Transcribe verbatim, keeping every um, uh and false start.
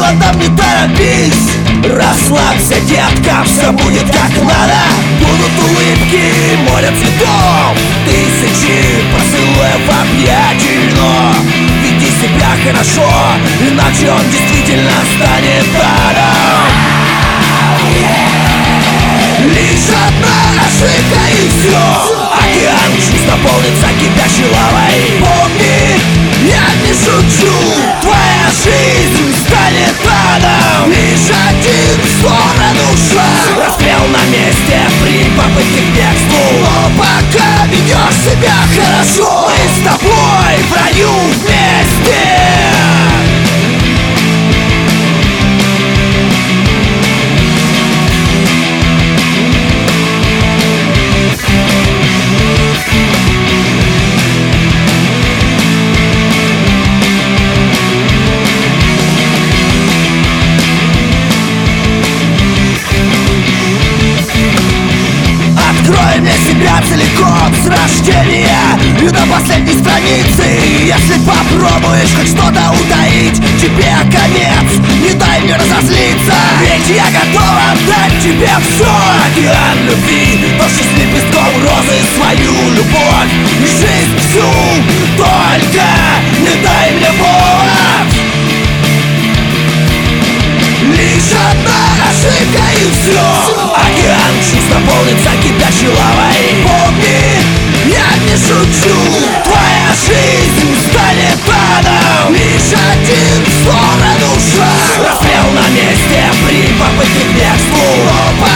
холодом не торопись. Расслабься, детка, все будет как надо. Будут улыбки, море цветов, тысячи поцелуев в объятий. Но веди себя хорошо, иначе он действительно станет адом. Лишь одна ошибка и все. Океан чувств наполнится кипящей лавой. Помни, я не шучу, твоя жизнь станет адом. Лишь один в сторону шаг, расстрел на месте при попытке к бегству. Но пока ведешь себя хорошо, мы с тобой в раю вместе. Открой мне себя целиком с рождения и до последней страницы. Если попробуешь хоть что-то утаить, тебе конец, не дай мне разозлиться. Ведь я готов отдать тебе все. Океан любви, ночи с лепестком розы, свою любовь и жизнь всю. Только не дай мне повод. Лишь одна ошибка и все. Океан чувств наполнится кипящей лавой. Помни, я не шучу, твоя жизнь станет адом. Лишь один в сторону шаг, расстрел на месте при попытке к бегству.